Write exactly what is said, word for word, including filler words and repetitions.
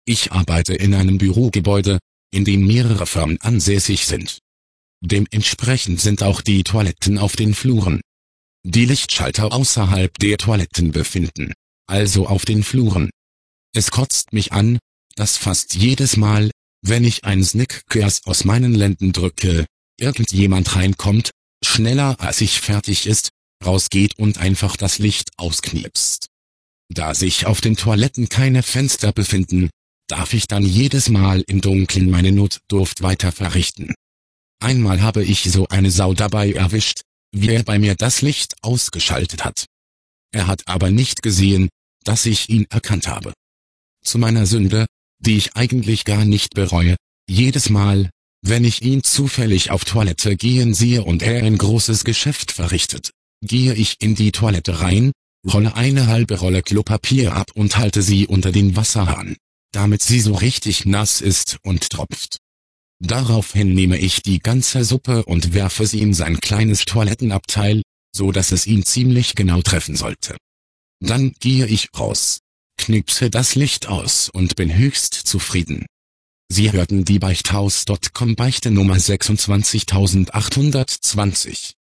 Ich arbeite in einem Bürogebäude, in dem mehrere Firmen ansässig sind. Dementsprechend sind auch die Toiletten auf den Fluren. Die Lichtschalter außerhalb der Toiletten befinden, also auf den Fluren. Es kotzt mich an, dass fast jedes Mal, wenn ich ein Snickers aus meinen Lenden drücke, irgendjemand reinkommt, schneller als ich fertig ist, rausgeht und einfach das Licht ausknipst. Da sich auf den Toiletten keine Fenster befinden, darf ich dann jedes Mal im Dunkeln meine Notdurft weiter verrichten. Einmal habe ich so eine Sau dabei erwischt, wie er bei mir das Licht ausgeschaltet hat. Er hat aber nicht gesehen, dass ich ihn erkannt habe. Zu meiner Sünde, die ich eigentlich gar nicht bereue, jedes Mal, wenn ich ihn zufällig auf Toilette gehen sehe und er ein großes Geschäft verrichtet, gehe ich in die Toilette rein, rolle eine halbe Rolle Klopapier ab und halte sie unter den Wasserhahn, damit sie so richtig nass ist und tropft. Daraufhin nehme ich die ganze Suppe und werfe sie in sein kleines Toilettenabteil, so dass es ihn ziemlich genau treffen sollte. Dann gehe ich raus, knipse das Licht aus und bin höchst zufrieden. Sie hörten die Beichthaus Punkt com Beichte Nummer sechsundzwanzigtausendachthundertzwanzig.